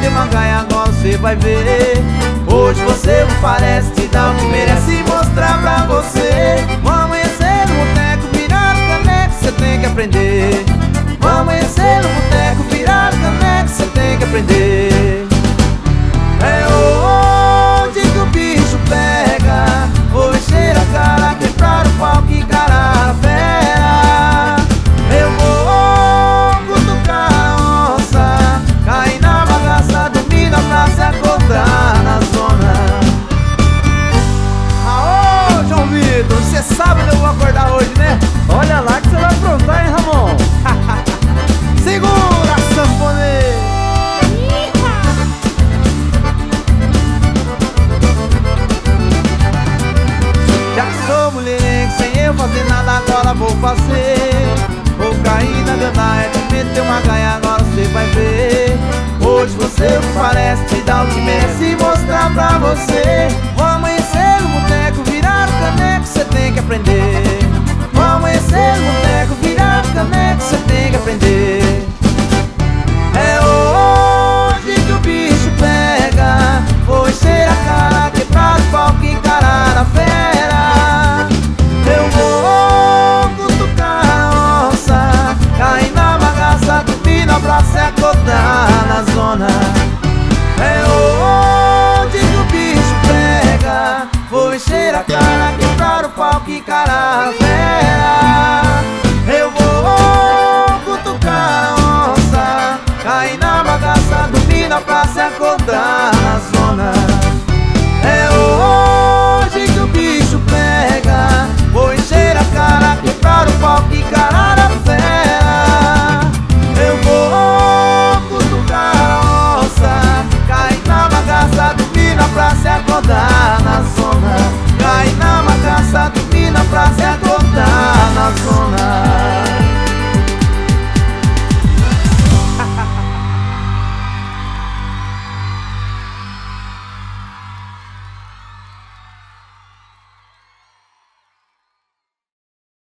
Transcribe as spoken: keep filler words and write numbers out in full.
meteu uma gaia, agora você vai ver. Hoje você não parece te dar o que merece, mostrar pra você. Vou amanhecer no boteco, virar o caneco, cê tem que aprender. Vou amanhecer no boteco, virar o caneco, cê tem que aprender. É hoje que o bicho pega, vou encher a cara, quebrar o pau, que encarar a fera. Eu vou cutucar a onça, cair na bagaça, dormir na praça, acordar na zona. Aô, João Vitor, você sabe onde eu vou acordar hoje, né? Olha lá que você vai aprontar, hein, Ramon? Segura, sanfoneiro! Já que sou mulherengue, sem eu fazer nada, agora vou fazer. Vou cair na gandaia, te meter uma gaia, agora você vai ver. Hoje você não parece te dar o que merece, mostrar pra você. Vou amanhecer no boteco, virar o caneco, cê tem que aprender. Vou amanhecer no boteco, virar o caneco, cê tem que aprender. É hoje que o bicho pega, vou encher a cara, quebrar o pau, que encarar a fera. Eu vou cutucar a onça, cair na bagaça, dormir na praça e acordar na zona. É hoje que o bicho pega, vou encher a cara, quebrar o pau, que encarar a fera. Eu vou cutucar a onça, cair na bagaça, dormir na praça e acordar